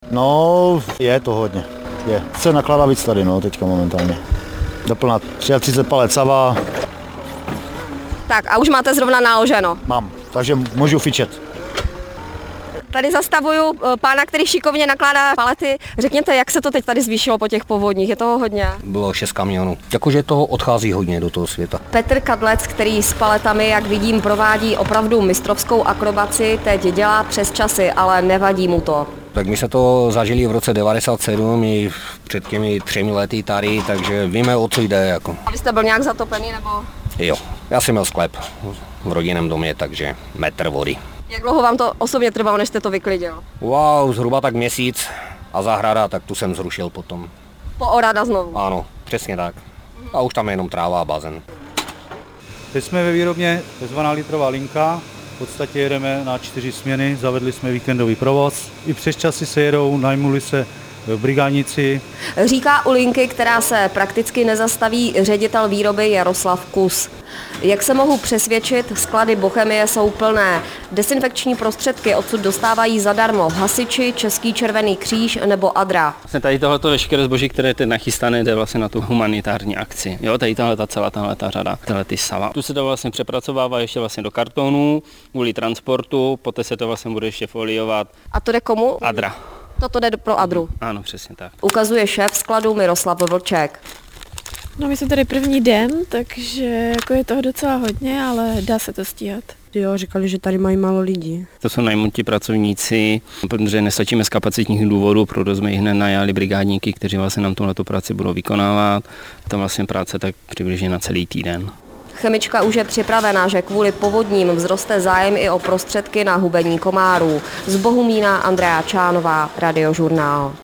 No, je to hodně. Se nakládá víc tady, no, teďka momentálně. Doplná 33 palec sava. Tak a už máte zrovna naloženo. Mám, takže můžu fičet. Tady zastavuju pána, který šikovně nakládá palety. Řekněte, jak se to teď tady zvýšilo po těch povodních, je toho hodně? Bylo 6 kamionů. Jakože toho odchází hodně do toho světa. Petr Kadlec, který s paletami, jak vidím, provádí opravdu mistrovskou akrobaci, teď dělá přes časy, ale nevadí mu to. Tak my se to zažili v roce 97 i před těmi 3 lety tady, takže víme, o co jde. Jako. A vy jste byl nějak zatopený, nebo? Jo, já jsem měl sklep v rodinném domě, takže metr vody. Jak dlouho vám to osobně trvalo, než jste to vyklidil? Wow, zhruba tak měsíc a zahrada, tak tu jsem zrušil potom. Poorada znovu? Ano, přesně tak. A už tam je jenom tráva a bazén. Teď jsme ve výrobně tzv. Litrová linka. V podstatě jedeme na 4 směny, zavedli jsme víkendový provoz. I přes časy se jedou, najmuli se brigádníci. Říká u linky, která se prakticky nezastaví, ředitel výroby Jaroslav Kus. Jak se mohu přesvědčit, sklady Bochemie jsou plné. Dezinfekční prostředky odsud dostávají zadarmo hasiči, Český červený kříž nebo Adra. Vlastně tady tohleto veškeré zboží, které je teď nachystané, jde vlastně na tu humanitární akci. Jo, tady celá tahleta řada, tyhle ty sava. Tu se to vlastně přepracovává ještě vlastně do kartonů, kvůli transportu, poté se to vlastně bude ještě foliovat. A to jde komu? Adra. Toto jde pro Adru. Ano, přesně tak. Ukazuje šéf skladu Miroslav Vlček. No my jsme tady první den, takže jako je toho docela hodně, ale dá se to stíhat. Jo, říkali, že tady mají málo lidí. To jsou najmutí pracovníci, protože nestačíme z kapacitních důvodů, proto jsme hned najali brigádníky, kteří vlastně nám tuhletu práci budou vykonávat. To vlastně práce tak přibližně na celý týden. Chemička už je připravená, že kvůli povodním vzroste zájem i o prostředky na hubení komárů. Z Bohumína Andrea Čánová, Radiožurnál.